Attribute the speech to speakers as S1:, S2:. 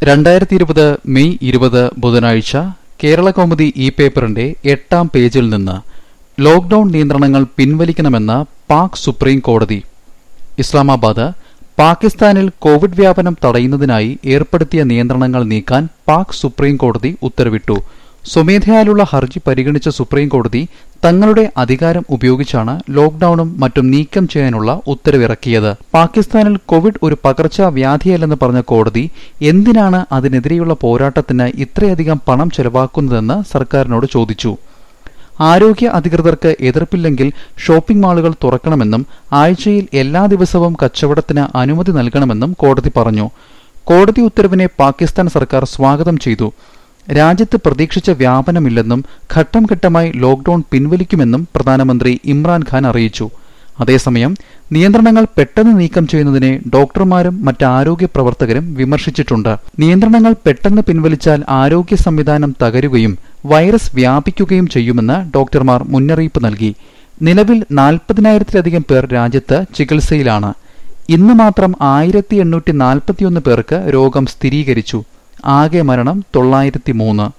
S1: 2020 May 20 ബുധനാഴ്ച കേരളകൗമുദി ഈ പേപ്പറിന്റെ 8-ാം പേജിൽ നിന്ന് ലോക്ഡൌൺ നിയന്ത്രണങ്ങൾ പിൻവലിക്കണമെന്ന് പാക് സുപ്രീം കോടതി. ഇസ്ലാമാബാദ്. പാകിസ്ഥാനിൽ കോവിഡ് വ്യാപനം തടയുന്നതിനായി ഏർപ്പെടുത്തിയ നിയന്ത്രണങ്ങൾ നീക്കാൻ പാക് സുപ്രീം കോടതി ഉത്തരവിട്ടു. സ്വമേധയാലുള്ള ഹർജി പരിഗണിച്ച സുപ്രീം കോടതി തങ്ങളുടെ അധികാരം ഉപയോഗിച്ചാണ് ലോക്ഡൌണും മറ്റും നീക്കം ചെയ്യാനുള്ള ഉത്തരവിറക്കിയത്. പാകിസ്ഥാനിൽ കോവിഡ് ഒരു പകർച്ചവ്യാധിയല്ലെന്ന് പറഞ്ഞ കോടതി എന്തിനാണ് അതിനെതിരെയുള്ള പോരാട്ടത്തിന് ഇത്രയധികം പണം ചെലവാക്കുന്നതെന്ന് സർക്കാരിനോട് ചോദിച്ചു. ആരോഗ്യ അധികൃതർക്ക് എതിർപ്പില്ലെങ്കിൽ ഷോപ്പിംഗ് മാളുകൾ തുറക്കണമെന്നും ആഴ്ചയിൽ എല്ലാ ദിവസവും കച്ചവടത്തിന് അനുമതി നൽകണമെന്നും കോടതി പറഞ്ഞു. കോടതി ഉത്തരവിനെ പാകിസ്ഥാൻ സർക്കാർ സ്വാഗതം ചെയ്തു. രാജ്യത്ത് പ്രതീക്ഷിച്ച വ്യാപനമില്ലെന്നും ഘട്ടം ഘട്ടമായി ലോക്ഡൌൺ പിൻവലിക്കുമെന്നും പ്രധാനമന്ത്രി ഇമ്രാൻഖാൻ അറിയിച്ചു. അതേസമയം നിയന്ത്രണങ്ങൾ പെട്ടെന്ന് നീക്കം ചെയ്യുന്നതിനെ ഡോക്ടർമാരും മറ്റ് ആരോഗ്യ പ്രവർത്തകരും വിമർശിച്ചിട്ടുണ്ട്. നിയന്ത്രണങ്ങൾ പെട്ടെന്ന് പിൻവലിച്ചാൽ ആരോഗ്യ സംവിധാനം തകരുകയും വൈറസ് വ്യാപിക്കുകയും ചെയ്യുമെന്ന് ഡോക്ടർമാർ മുന്നറിയിപ്പ് നൽകി. നിലവിൽ 40,000-ത്തിലധികം പേർ രാജ്യത്ത് ചികിത്സയിലാണ്. ഇന്ന് മാത്രം 1,841 പേർക്ക് രോഗം സ്ഥിരീകരിച്ചു. ആകെ മരണം 903.